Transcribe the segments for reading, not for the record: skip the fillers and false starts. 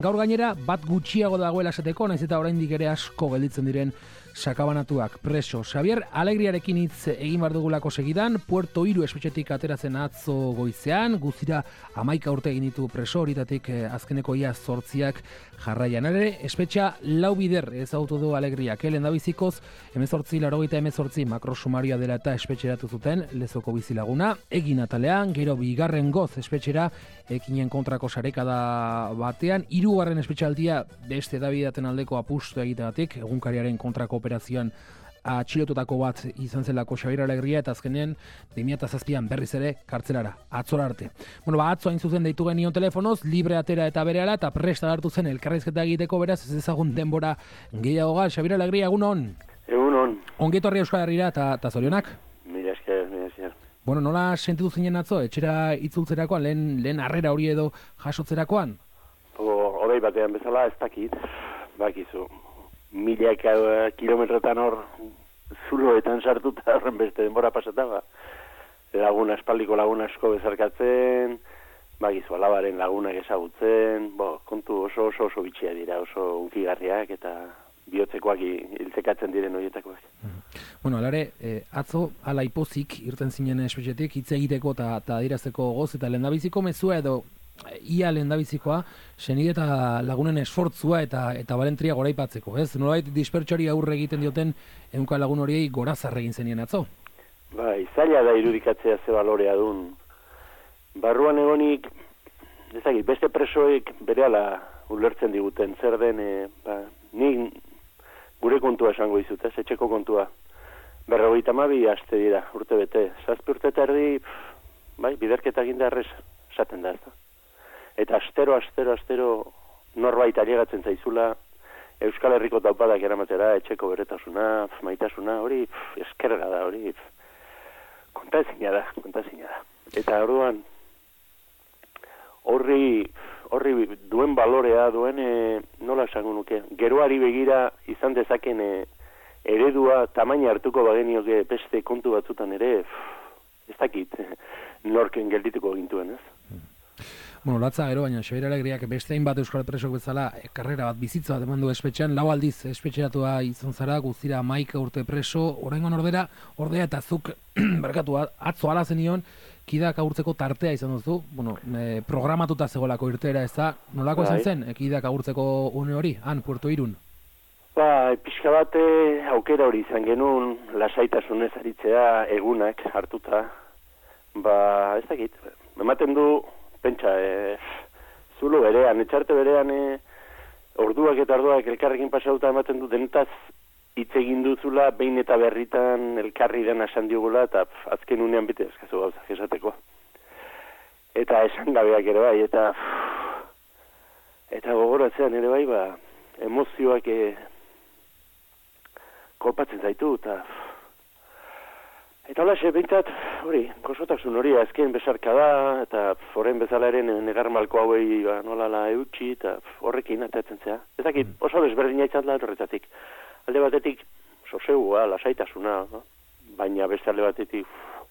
Gaur gainera, bat gutxiago dagoela esateko, naiz eta oraindik ere asko gelditzen diren sakabanatuak preso. Xabier Alegriarekin hitz egin behar dugulako segidan, Puerto Iru espetxetik ateratzen atzo goizean, guztira 11 urte egin ditu preso, horitatik azkeneko ia 8 jarraian. Ere, espetxa lau bider ezagutu du Alegriak. Lehendabizikoz, 1888 makrosumarioa dela eta espetxeratu zuten Lezoko bizilaguna, egin atalean, gero bigarren goz espetxera, ekinen kontrako sarekada batean, hirugarren espetxaldia beste Davidaten aldeko apustu egiteagatik, egunkariaren kontrako operazioan atxilotutako bat izan zelako Xabier Alegria, eta azkenean 2007an berriz ere kartzelara, atzora arte. Atzo hain zuzen deitu genion telefonoz, libre atera eta berehala, eta presta hartu zen elkarrizketa egiteko, beraz ez ezagun denbora gehiago gal. Xabier Alegria, egunon? Egunon. Ongetorri Euskal Herrira eta zorionak? Mila esker. Nola sentitu zinen atzo, etxera itzultzerakoan, lehen harrera hori edo jasotzerakoan? Hodei batean bezala ez dakit, bakizu. Milaka kilometrotan hor zuloetan sartuta horren beste denbora pasataba. Espaldiko laguna asko bezarkatzen, bakizu alabaren lagunak ezagutzen, kontu oso bitxia dira, oso unkigarriak eta bihotzekoak hiltzekatzen diren horietakoak. Alare, atzo ala ipozik irten zinen espetxetik hitz egiteko eta adirazteko goz, eta lehendabiziko mezua edo ia lehendabizikoa, senide eta lagunen esfortzua eta balentria goraipatzeko, ez? Nolabait dispertsoari aurre egiten dioten ehunka lagun horiei gorazarre egin zenien atzo? Zaila da irudikatzea ze balorea dun. Barruan egonik, ezagik, beste presoek berehala ulertzen diguten, zer den, nik gure kontua esango dizut, ez? Etxeko kontua. 52 aste dira, urte bete. 7 urte eta erdi, biderketa ginda errez esaten da, ez da. Eta astero norbait ailegatzen zaizula, Euskal Herriko taupadak eramatera, etxeko beretasuna, maitasuna, hori eskerga da, hori kontaezina da. Eta orduan, horri duen balorea, nola esango nuke, geroari begira izan dezaken eredua tamaina hartuko bagenioke beste kontu batzutan ere, ez dakit norken geldituko gintuen, ez? Latza gero, baina Xabier Alegriak beste hainbat euskal presok bezala karrera bat, bizitza bat eman du espetxean, 4 aldiz espetxeratua izan zara, guztira 11 urte preso, oraingoan ordea eta zuk barkatu atzo ala zenion, kidak agurtzeko tartea izan duzu, programatuta zegoelako irteera, ez da, nolako izan zen, kidak agurtzeko une hori, han, Puerto Irun? Pixka bate aukera hori izan genuen, lasaitasunez aritzea egunak hartuta, ez dakit, ematen du, pentsa, zulo berean, etxarte berean, orduak eta orduak elkarrekin pasauta ematen du, denetaz hitz egin duzula, behin eta berritan elkarri den esan diogula, eta azken unean bite eskazu gauzak esateko. Eta esan gabeak ere bai, eta gogoratzean ere bai, emozioak kolpatzen zaitu, eta hola, behintzat, gozotasun hori azken besarka da, eta horren bezala ere negar malko hauei nolala eutxi, eta horrekin atatzen zea. Ez dakit, oso desberdina izan da horretatik. Alde batetik, sosegua, lasaitasuna, baina beste alde batetik,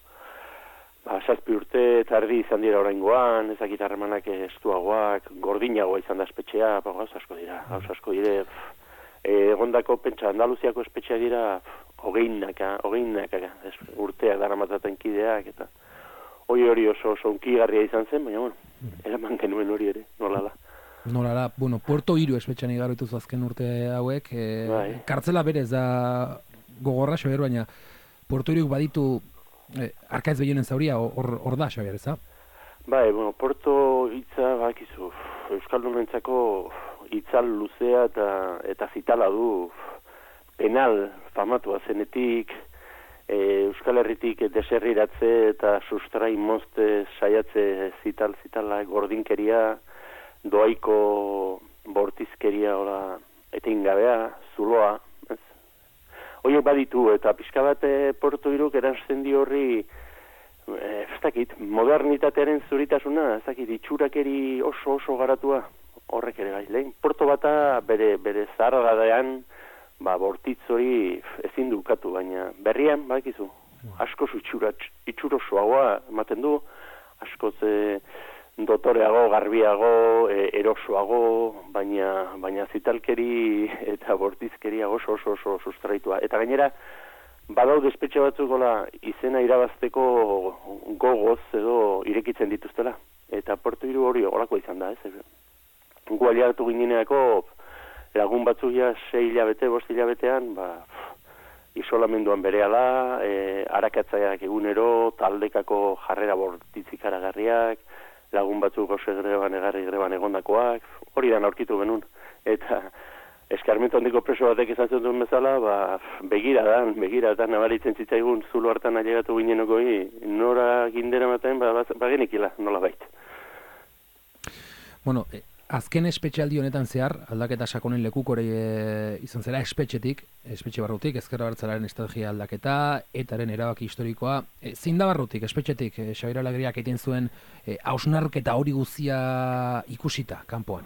7 urte eta erdi izan dira oraingoan, ez dakit harremanak estuagoak, gordinagoa izan da espetxea, gauz asko dire, egondako pentsa Andaluziako espetxea dira, hogeinaka, urteak dara matzaten kideak, eta hori oso unkigarria izan zen, baina, eraman genuen hori ere, nolala. Puerto Iru espetxean igarroituz azken urte hauek, kartzela berez da gogorra, Xabier, baina Puerto Iruk baditu arkaitz behionen zauria, hor da, Xabier, ez da? Puerto hitza, bakizu, Euskaldunentzako hitzal luzea eta zitala du, penal famatua zenetik, Euskal Herritik deserriratze eta sustrai mozte saiatze zitala gordinkeria, doaiko bortizkeria etengabea, zuloa. Horiek baditu eta pixka bat Puerto Iruk eransten di horri, ez dakit, modernitatearen zuritasuna, ez dakit, itxurakeri oso garatua, horrek ere bai. Lehen, Porto bata bere zaharragadean, bortitz hori ezin dukatu, baina berrian, bakizu, askoz itxurosoagoa ematen du, askoz dotoreago, garbiago, erosoago, baina zitalkeri eta bortizkeria oso sustraitua. Eta gainera, badaude espetxe batzuk izena irabazteko gogoz edo irekitzen dituztela. Eta Puerto Iru hori horako izan da, ez? Gu aliatu gineneako lagun batzuk ja 6 hilabete, 5 hilabetean, isolamenduan berehala, arakatzaiak egunero, taldekako jarrera bortitzik aragarriak, lagun batzuk oso greban egondakoak, hori da aurkitu genuen. Eta eskarmentu handiko preso batek izan duen bezala, begiradan nabaritzen zitzaigun zulo hartan ailegatu ginenokoi, nora gindera maten, bagenikila, nola bait. Bueno, azken espetxealdi honetan zehar, aldaketa sakonen lekukore izan zera espetxe barrutik, ezker abertzalearen estrategia aldaketa, etaren erabaki historikoa. Zein da barrutik, espetxetik, Xabier Alegriak egiten zuen hausnarketa hori guzia ikusita, kanpoan?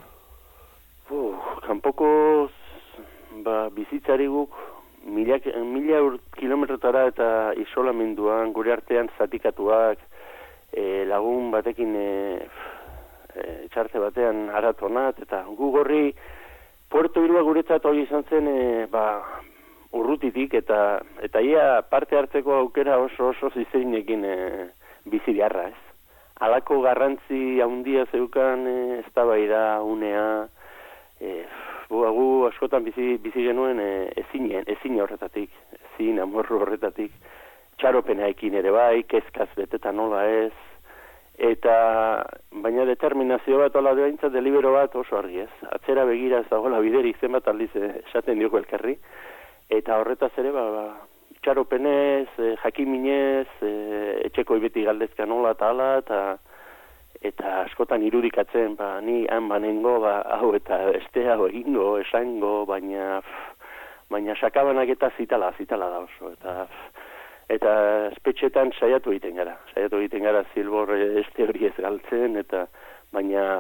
Kanpoko bizitzari guk mila kilometrotara eta isolamenduan, gure artean zatikatuak, lagun batekin txarte batean aratonat, eta gu gorri Puerto Irua guretzat hori izan zen urrutitik, eta ia parte hartzeko aukera oso zizeinekin bizi beharra, ez? Halako garrantzi handia zeukan eztabaida unea, gu askotan bizi genuen ezin horretatik, ezin amorru horretatik, txaropenaekin ere bai, kezkaz beteta nola ez, eta baina determinazio bat ola behintzat delibero bat oso argi ez. Atzera begira ez dagoela biderik zenbat aldiz esaten dioko elkarri, eta horretaz ere txaropenez, jakiminez, etxeko ibeti galdezka nola eta ala, eta askotan irudikatzen, ni han banengo, hau eta este hau egingo, esango, baina sakabanak eta zitala da oso, eta espetxetan saiatu egiten gara zilbor este hori ez galtzen, eta baina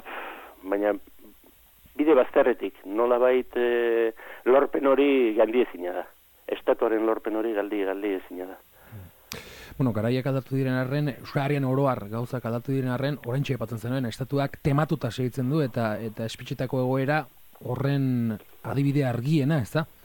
bide bazterretik, nolabait lorpen hori galdi ezina da. Estatuaren lorpen hori galdi ezina da. Bueno, garaiak aldatu diren arren, Euskal Herrian oroar gauzak aldatu diren arren, oraintxe aipatzen zenuen, estatuak tematuta segitzen du, eta espetxetako egoera horren adibide argiena, ez da?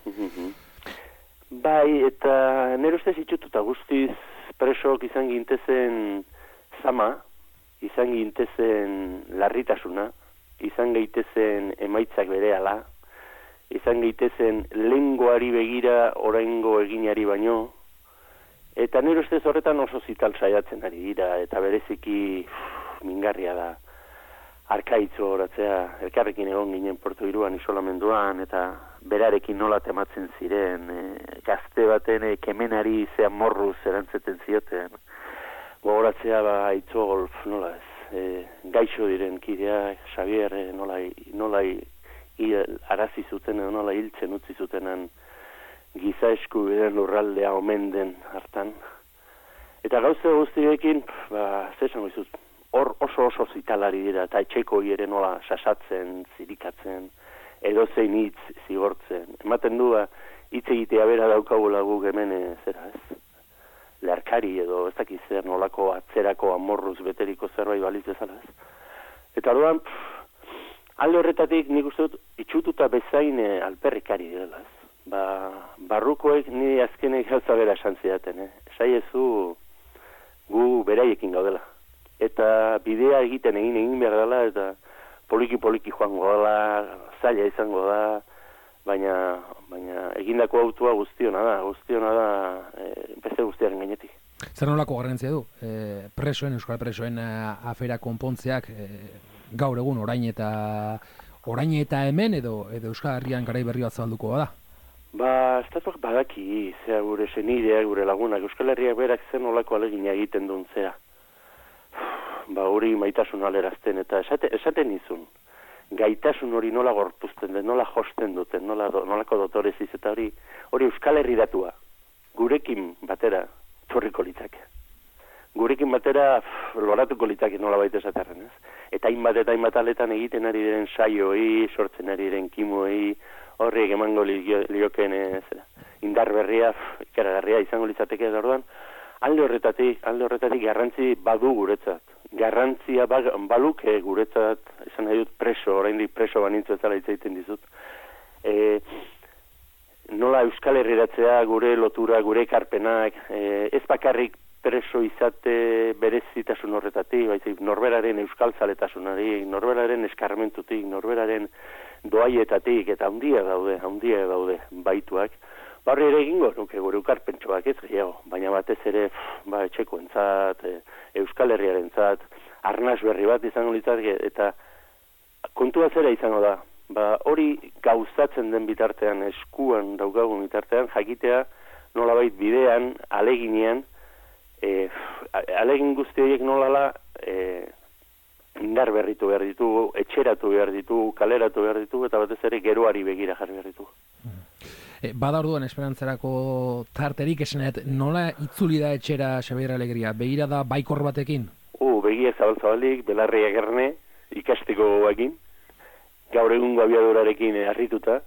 Bai, eta nire ustez itxututa guztiz presok izan gintezen zama, izan gintezen larritasuna, izan gaitezen emaitzak berehala, izan gaitezen lengoari begira oraingo eginari baino, eta nire ustez horretan oso zital saiatzen ari dira, eta bereziki mingarria da. Arkaitzu horatzea, elkarrekin egon ginen Puerto Iruan isolamenduan, eta berarekin nola tematzen ziren, gazte baten kemenari zean morruz erantzeten zioten, gogoratzea Aitzol, nola ez, gaixo diren kidea, Xabier, nola arazi zuten, nola hiltzen utzi zutenan giza eskubideen lurraldea omen den hartan. Eta gauze guztiekin, zesan goizut, hor oso zitalari dira, eta etxeko ere nola sasatzen, zirikatzen, edozein hitz zigortzen. Ematen du, hitz egitea bera daukagula guk hemen, zera ez, leharkari edo ez dakiz zer nolako atzerako amorruz beteriko zerbait baliz bezala ez. Eta orduan, alde horretatik nik uste dut itxututa bezain alperrikari dela ez. Barrukoek ni azkenek gauza bera esan zidaten, esaiezu gu beraiekin gaudela. Eta bidea egin behar dela, eta poliki joango dela, zaila izango da, baina egindako autua guztiona da, beste guztiaren gainetik. Zer nolako garrantzia du? Euskal presoen afera konpontzeak gaur egun orain eta hemen edo Euskal Herrian garai berri bat zabalduko da? Estatuak badaki, zera gure senideak, gure lagunak, Euskal Herriak berak zer nolako alegina egiten duen zera. Hori maitasun alerazten, eta esaten izun, gaitasun hori nola gorpuzten den, nola josten duten, nolako dotoreziz, eta hori Euskal Herri datua, gurekin batera torriko litzake. Gurekin batera loratuko litzake nola baita esaterren, ez? Eta hainbat aletan egiten ari diren saioi, sortzen ari diren kimoei, horriek emango lioken indar berria, ikaragarria izango litzateke orduan, alde horretatik garrantzi badu guretzat. garrantzia baluk guretzat, esan nahi dut preso, oraindik preso banintzu ezala hitz egiten dizut. Nola Euskal Herriratzea, gure lotura, gure ekarpenak, ez bakarrik preso izate berezitasun horretatik, baizik norberaren euskal zaletasunari, norberaren eskarmentutik, norberaren doaietatik, eta handia daude baituak. Barri ere egingo nuke gure ukarpentsoak ez gehiago, baina batez ere etxekoentzat, Euskal Herriarentzat, arnas berri bat izango litzateke, eta kontua zera izango da, hori gauzatzen den bitartean, eskuan daukagun bitartean, jakitea nolabait bidean, aleginean, alegin guzti horiek nolala indar berritu behar ditugu, etxeratu behar ditugu, kaleratu behar ditugu, eta batez ere geroari begira jarri behar ditugu. Bada orduan esperantzarako tarterik esanet, nola itzuli da etxera Xabier Alegria? Begira da baikor batekin? Begia zabalik, belarria gerne, ikasteko egin, gaur egungo abiadurarekin harrituta,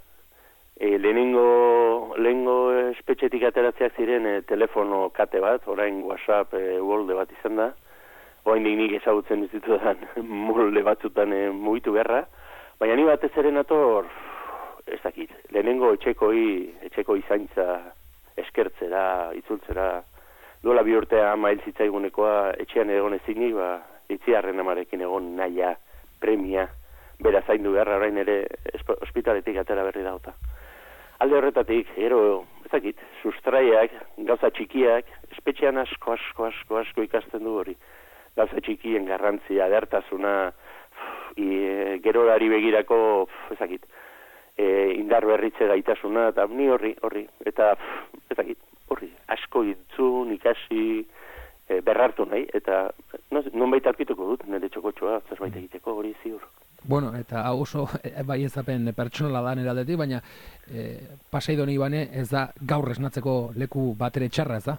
lehenengo espetxetik ateratzeak ziren telefono kate bat, orain WhatsApp molde bat izan da, orain nik ezagutzen ditudan molde batzutan mugitu beharra, baina ni batez ere nator, ez dakit, lehenengo etxeko izaintza eskertzera, itzultzera, duela 2 urtea ama hil zitzaigunekoa etxean egon ezinik, itziarren amarekin egon naia, premia, bera zaindu beharra orain ere ospitaletik atera berri dauta. Alde horretatik, ezakit, sustraiak, gauza txikiak, espetxean asko ikasten du hori. Gauza txikien garrantzia, edertasuna, gerorari begirako, ezakit, indar berritze gaitasuna, eta ni horri, eta ezakit, horri, asko entzun, ikasi, berrartu nahi, eta nonbait arpituko dut, nire txokotxoa, zerbait egiteko hori ziur. Bueno, eta oso bai ezapen pertsonala da nire aldetik, baina Pasai Doni Bane ez da gaur esnatzeko leku batere txarra, ez da?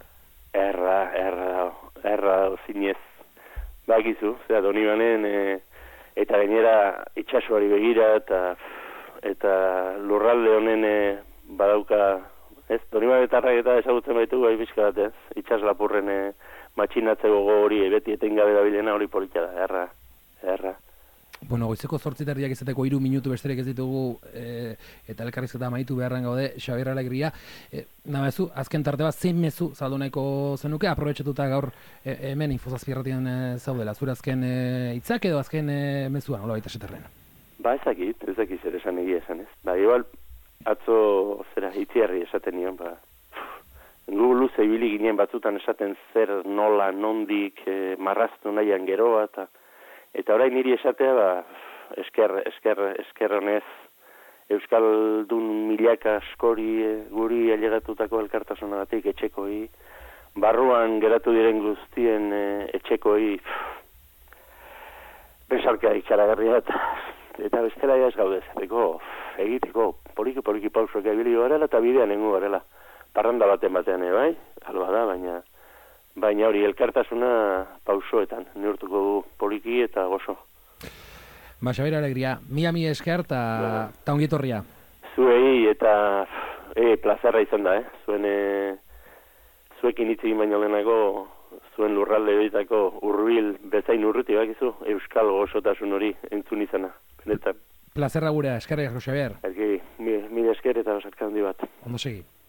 Erra zinez. Bakizu, Doni Banen eta gainera itxasoari begira eta lurralde honen badauka, ez? Doni Banetarrak eta ezagutzen baitu bai pixka bat, ez? Itxaslapurren matxinatze gogo hori beti etengabe dabilena hori polita da, erra. Bueno, goizeko 8:00 izateko 3 minutu besterik ez ditugu eta elkarrizketa amaitu beharren gaude, Xabier Alegria. Nabezu, azken tarte bat zein mezu saldu nahiko zenuke, aprobetxatuta gaur hemen Infozazpirratien zaudela, zure azken hitzak edo azken mezua, nola baita esaterren? Ezakit zer esan egia esan ez. Igual atzo itziarri esaten nion, gu luze ibili ginen batzutan esaten zer nola, nondik, marraztu nahian geroa, eta orain niri esatea, esker honez, Euskaldun milaka askori guri ailegatutako elkartasunagatik etxekoi, barruan geratu diren guztien etxekoi, besarka itxaragarria eta bestela ez gaudez, egiteko poliki pausoak ebili garela eta bidean nengu garela. Parranda batean bai, alba da, baina hori elkartasuna pausoetan, neurtuko du poliki eta gozo. Xabier Alegria, mi esker eta ongietorria. Zuei eta plazerra izan da, zuekin hitz egin baino lehenago, zuen lurralde horietako hurbil bezain urruti bakizu, euskal gozotasun hori entzun izana. Benetan. Plazerra gurea, eskerrik asko, Xabier. Mila esker eta osarka handi bat. Ondo segi.